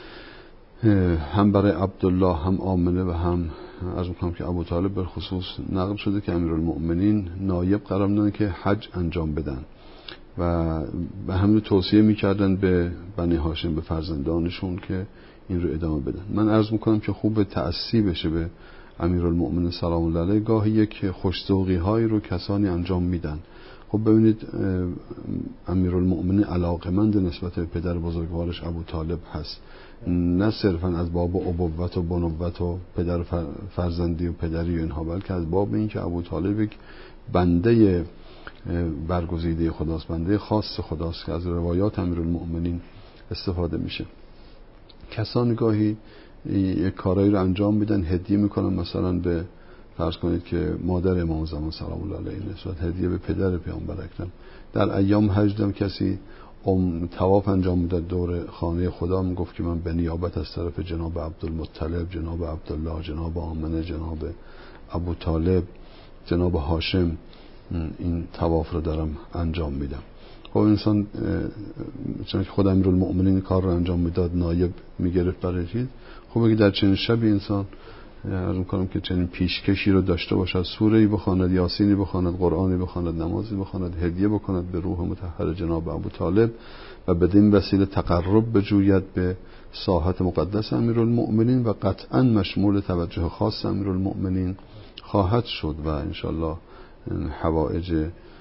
هم برای عبدالله هم آمنه و هم عرض می‌کنم که ابوطالب به خصوص نقل شده که امیرالمؤمنین نایب قرار دادن که حج انجام بدن و به همین توصیه می‌کردن به بنی هاشم، به فرزندانشون که این رو ادامه بدن. من عرض می‌کنم که خوب تأسی بشه به امیرالمؤمنین سلام الله علیه گاهی یک خوش‌ذوقی هایی رو کسانی انجام میدن. خب ببینید امیرالمؤمنین علاقمند نسبت به پدر بزرگوارش ابو طالب هست، نه صرفا از باب ابوت و بنوت و پدر فرزندی و پدری و اینها، بلکه از باب این که ابو طالب یک بنده برگزیده خداست، بنده خاص خداست که از روایات امیرالمؤمنین استفاده میشه. کسان گاهی یک کارایی رو انجام میدن، هدیه میکنن، مثلا به فرض کنید که مادر امام زمان سلام الله علیه نسبت هدیه به پدر پیامبر اکرم. در ایام حج دم کسی ام طواف انجام میداد دور خانه خدا، میگفت که من به نیابت از طرف جناب عبدالمطلب، جناب عبدالله، جناب آمنه، جناب ابو طالب، جناب هاشم این طواف رو دارم انجام میدم. خب انسان چون که خود امیرالمؤمنین کار رو انجام میداد، نایب میگرفت برای چیز، خب اگه در چنین شبی انسان عرض میکنم که چنین پیشکشی رو داشته باشد، سوره‌ای بخواند، یاسینی بخواند، قرآنی بخواند، نمازی بخواند، هدیه بکند به روح مطهر جناب ابو طالب و بدین وسیله تقرب بجوید به ساحت مقدس امیرالمؤمنین و قطعا مشمول توجه خاص امیرالمؤمنین خواهد شد و انشالله حوائج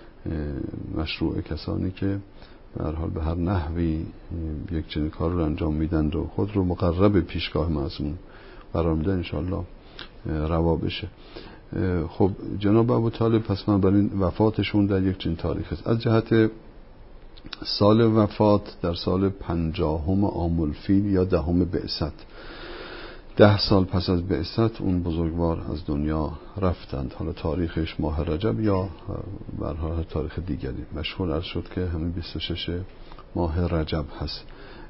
مشروع کسانی که به هر حال به هر نحوی یک چنین کار رو انجام میدن و خود رو مقرب پیشگاه معصوم قرار میدن انشالله روا بشه. خب جناب ابو طالب پس من برای وفاتشون در یک چنین تاریخ است. از جهت سال وفات در سال پنجاهم عام الفیل یا دهم بعثت، ده سال پس از بعثت اون بزرگوار از دنیا رفتند. حالا تاریخش ماه رجب یا برای تاریخ دیگری مشهور عرض شد که همین بیست و شش ماه رجب هست.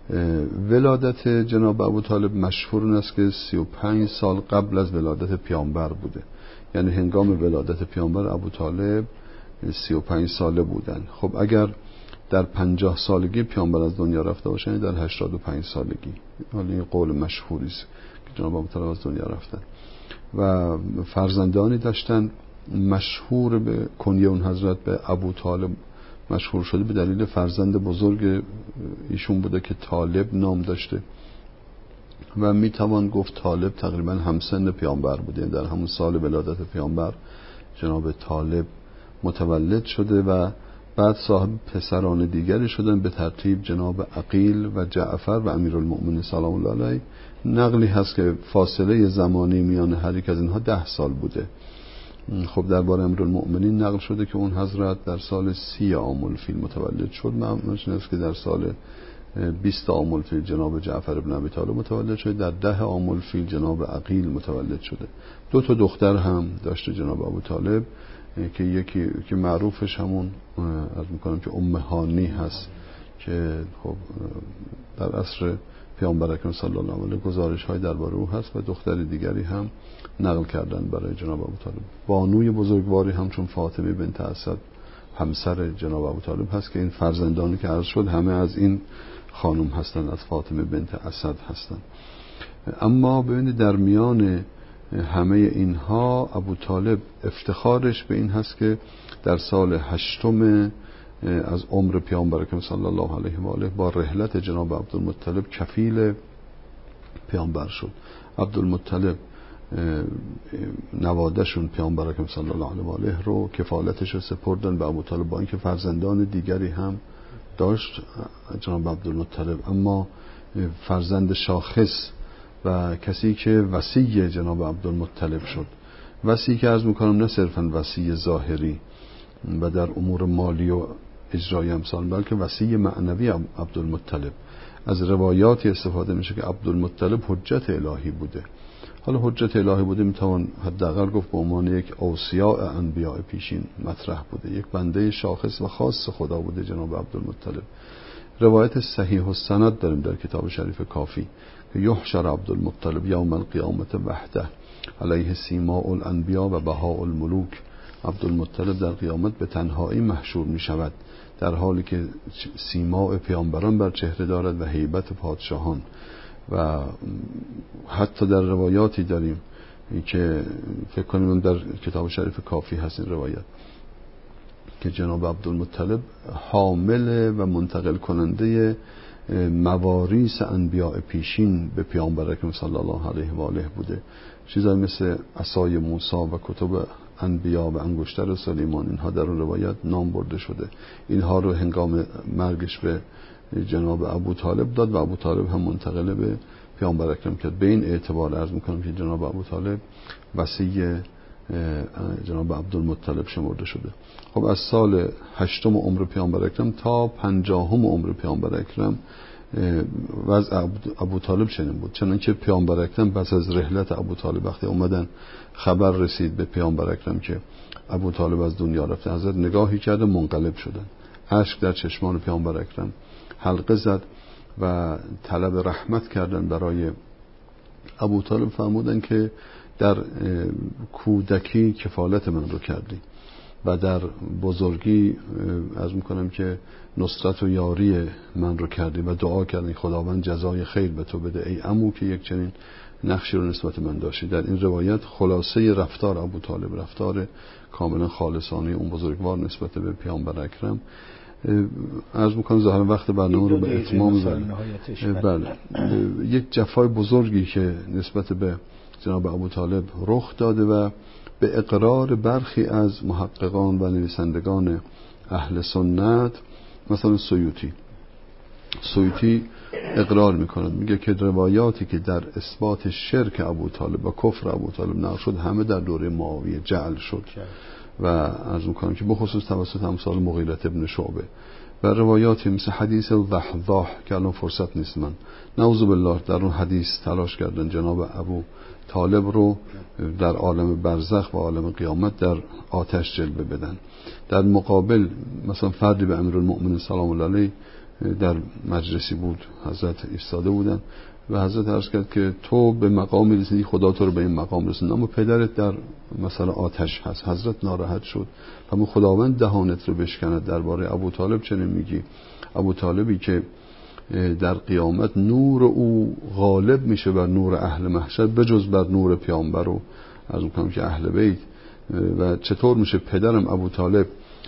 ولادت جناب ابو طالب مشهور این است که سی و پنج سال قبل از ولادت پیامبر بوده، یعنی هنگام ولادت پیامبر ابو طالب سی و پنج ساله بودن. خب اگر در پنجاه سالگی پیامبر از دنیا رفته باشن در هشتاد و پنج سالگی، حالا این قول مشهوری است که جناب ابو طالب از دنیا رفتن و فرزندانی داشتن. مشهور به کنیه اون حضرت به ابو طالب مشهور شده به دلیل فرزند بزرگ ایشون بوده که طالب نام داشته و میتوان گفت طالب تقریبا همسن پیامبر بوده، در همون سال ولادت پیامبر جناب طالب متولد شده و بعد صاحب پسران دیگری شدن به ترتیب جناب عقیل و جعفر و امیرالمؤمنین سلام الله علیه. نقلی هست که فاصله زمانی میان هر یک از اینها ده سال بوده. خب درباره امیرالمؤمنین نقل شده که اون حضرت در سال سی عام الفیل متولد شد. معلومش است که در سال بیست عام الفیل جناب جعفر بن ابی طالب متولد شده، در ده عام الفیل جناب عقیل متولد شده. دو تا دختر هم داشته جناب ابو طالب که یکی که معروفش همون عرض میکنم که ام هانی هست که خب در عصر پیامبر اکرم صلی الله علیه و آله گزارش های درباره او هست و دختر دیگری هم نقل کردن برای جناب ابو طالب. بانوی بزرگواری هم چون فاطمه بنت اسد همسر جناب ابو طالب هست که این فرزندانی که عرض شد همه از این خانم هستند، از فاطمه بنت اسد هستند. اما ببینید در میان همه اینها ابو طالب افتخارش به این هست که در سال هشتم از عمر پیامبر اکرم صلی الله علیه و آله با رحلت جناب عبدالمطلب کفیل پیامبر شد. عبدالمطلب نوادهشون پیامبر اکرم صلی الله علیه و آله رو کفالتش رو سپردن به ابو طالب، با اینکه فرزندان دیگری هم داشت جناب عبدالمطلب، اما فرزند شاخص و کسی که وصی جناب عبدالمطلب شد، وصی که عرض میکنم نه صرفا وصی ظاهری و در امور مالی و اجرای امثال، بلکه وصی معنوی عبدالمطلب. از روایاتی استفاده میشه که عبدالمطلب حجت الهی بوده. حالا حجت الهی بوده میتوان حداقل گفت به عنوان یک اوصیاء انبیاء پیشین مطرح بوده، یک بنده شاخص و خاص خدا بوده جناب عبدالمطلب. روایت صحیح السند داریم در کتاب شریف کافی که یحشر عبدالمطلب یوم القیامت وحده علیه سیماء الانبیاء و بهاء الملوک. عبدالمطلب در قیامت به تنهایی محشور می شود در حالی که سیماء پیامبران بر چهره دارد و هیبت پادشاهان. و حتی در روایاتی داریم که فکر کنیم در کتاب شریف کافی هست این روایت که جناب عبدالمطلب حامل و منتقل کننده مواریث انبیاء پیشین به پیامبر اکرم صلی الله علیه و آله بوده. چیزایی مثل عصای موسی و کتب انبیا و انگشتر سلیمان، اینها در اون روایت نام برده شده. اینها رو هنگام مرگش به جناب ابو طالب داد و ابو طالب هم منتقل به پیامبر اکرم کرد. به این اعتبار عرض میکنم که جناب ابو طالب وصی جناب عبدالمطلب شمرده شده. خب از سال هشتم عمر پیامبر اکرم تا پنجاهم عمر پیامبر اکرم وضع ابو طالب چنین بود، چنانکه پیامبر اکرم پس از رحلت ابو طالب وقتی اومدن خبر رسید به پیامبر اکرم که ابو طالب از دنیا رفته، حضرت نگاهی کرده منقلب شدن، اشک در چشمان پیامبر اکرم حلقه زد و طلب رحمت کردن برای ابو طالب. فرمودن که در کودکی کفالت من رو کردی و در بزرگی عرض میکنم که نصرت و یاری من رو کردی و دعا کردی خداوند جزای خیر به تو بده ای عمو که یک چنین نقشی رو نسبت من داشتی. در این روایت خلاصه رفتار ابو طالب، رفتار کاملا خالصانه اون بزرگوار نسبت به پیامبر اکرم. عرض میکنم ظاهرا وقت برنامه رو به اتمام میبرم. بله، یک جفای بزرگی که نسبت به جناب ابو طالب رخ داده و به اقرار برخی از محققان و نویسندگان اهل سنت، مثلا سیوطی سیوطی اقرار میکنه، میگه که روایاتی که در اثبات شرک ابو طالب و کفر ابو طالب نقل شد همه در دوره معاویه جعل شد و عرض میکنم که بخصوص توسط امثال مغیرة ابن شعبه و روایاتی مثل حدیث الضحضاح که الان فرصت نیست من نعوذ بالله در اون حدیث تلاش کردن جناب ابو طالب رو در عالم برزخ و عالم قیامت در آتش جلوه بدن. در مقابل مثلا فردی به امیرالمؤمنین سلام الله علیه در مجلسی بود، حضرت ایستاده بودن و حضرت عرض کرد که تو به مقام رسیدی، خدا تو رو به این مقام رسوند، اما پدرت در مثلا آتش هست. حضرت ناراحت شد، اما خداوند دهانت رو بشکند، درباره ابو طالب چنین میگی؟ ابو طالبی که در قیامت نور او غالب میشه بر نور اهل محشر بجز بر نور پیامبر و از اون که اهل بیت، و چطور میشه پدرم ابو طالب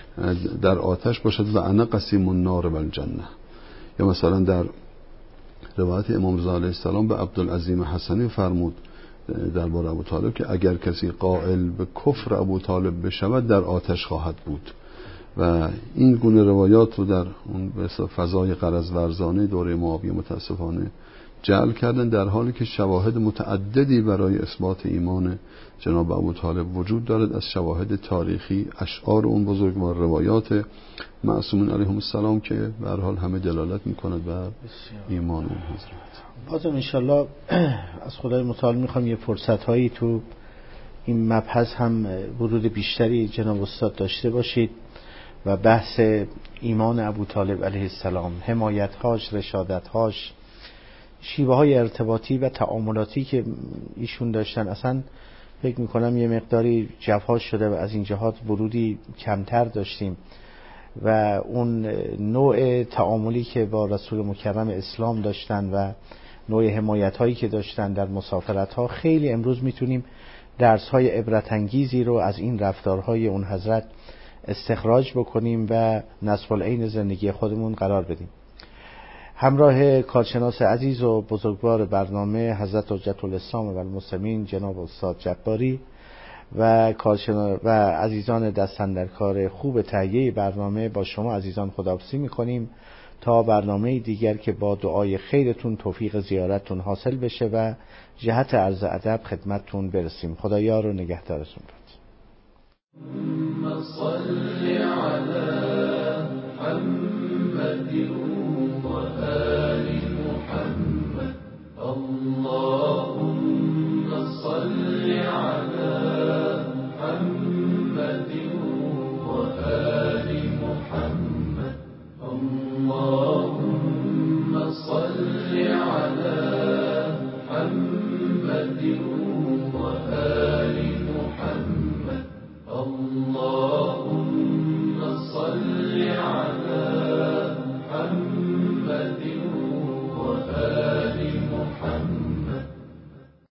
در آتش باشد و انا قسیم النار و الجنه؟ یا مثلا در روایت امام رضا علیه السلام به عبدالعظیم حسنی فرمود درباره ابو طالب که اگر کسی قائل به کفر ابو طالب بشود در آتش خواهد بود. و این گونه روایات رو در اون فضای غرض ورزانه دوره معاویه متاسفانه جعل کردن، در حالی که شواهد متعددی برای اثبات ایمان جناب ابو طالب وجود دارد، از شواهد تاریخی، اشعار اون بزرگوار، روایات معصومین علیهم السلام که به هر حال همه دلالت میکند بر ایمان اون حضرت. بازم انشالله از خدای متعال میخوام یه فرصت هایی تو این مبحث هم ورود بیشتری جناب استاد داشته باشید و بحث ایمان ابو طالب علیه السلام، حمایت‌هاش، رشادت‌هاش، شیوه های ارتباطی و تعاملاتی که ایشون داشتن، اصلا فکر میکنم یه مقداری جفا شده و از این جهات ورودی کمتر داشتیم و اون نوع تعاملی که با رسول مکرم اسلام داشتن و نوع حمایت‌هایی که داشتن در مسافرت‌ها، خیلی امروز میتونیم درس‌های عبرت انگیزی رو از این رفتارهای اون حضرت استخراج بکنیم و نصب العین زندگی خودمون قرار بدیم. همراه کارشناس عزیز و بزرگوار برنامه حضرت حجت الاسلام و المسلمین جناب استاد جباری و کارشناس و عزیزان دستاندرکار خوب تهیه برنامه، با شما عزیزان خداحافظی می‌کنیم تا برنامه دیگر که با دعای خیرتون توفیق زیارتتون حاصل بشه و جهت عرض ادب خدمتتون برسیم. خدایا رو نگهدارتون باد.